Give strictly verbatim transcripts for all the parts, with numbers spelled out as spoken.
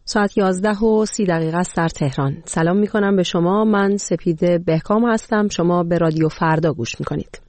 ساعت یازده و سی دقیقه است در تهران. سلام می کنم به شما. من سپید بهکام هستم. شما به رادیو فردا گوش می کنید.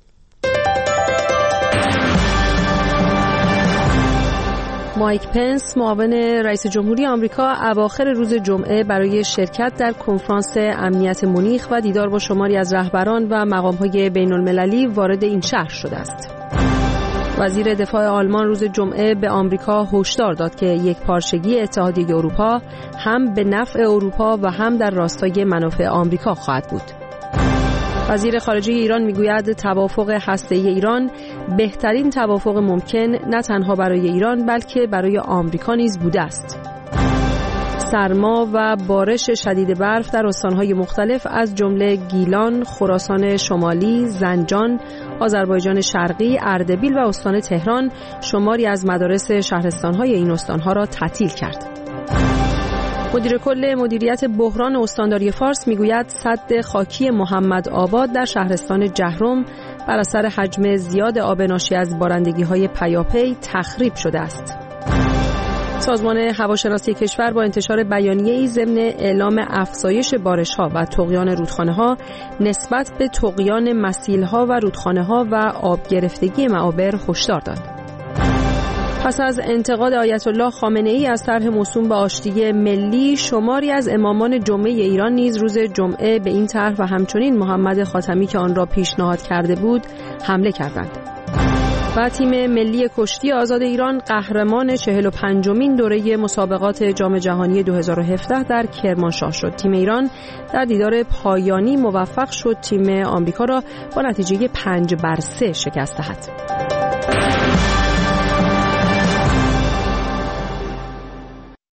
مایک پنس معاون رئیس جمهوری آمریکا اواخر روز جمعه برای شرکت در کنفرانس امنیت مونیخ و دیدار با شماری از رهبران و مقام‌های بین‌المللی وارد این شهر شده است. وزیر دفاع آلمان روز جمعه به آمریکا هشدار داد که یکپارچگی اتحادیه اروپا هم به نفع اروپا و هم در راستای منافع آمریکا خواهد بود. وزیر خارجه ایران میگوید توافق هسته‌ای ایران بهترین توافق ممکن نه تنها برای ایران بلکه برای آمریکا نیز بوده است. سرما و بارش شدید برف در استان‌های مختلف از جمله گیلان، خراسان شمالی، زنجان، آذربایجان شرقی، اردبیل و استان تهران شماری از مدارس شهرستان‌های این استان‌ها را تعطیل کرد. مدیر کل مدیریت بحران استانداری فارس میگوید سد خاکی محمد آباد در شهرستان جهرم بر اثر حجم زیاد آب ناشی از بارندگی‌های پیاپی تخریب شده است. سازمان هواشناسی کشور با انتشار بیانیه‌ای ضمن اعلام افزایش بارش‌ها و طغیان رودخانه‌ها نسبت به طغیان مسیل‌ها و رودخانه‌ها و آب گرفتگی معابر هشدار داد. پس از انتقاد آیت الله خامنه‌ای از طرح موسوم به آشتی ملی، شماری از امامان جمعه ایران نیز روز جمعه به این طرح و همچنین محمد خاتمی که آن را پیشنهاد کرده بود حمله کردند. و تیم ملی کشتی آزاد ایران قهرمان چهل و پنجمین دوره مسابقات جام جهانی دو هزار و هفده در کرمانشاه شد. تیم ایران در دیدار پایانی موفق شد تیم آمریکا را با نتیجه پنج بر سه شکست دهد.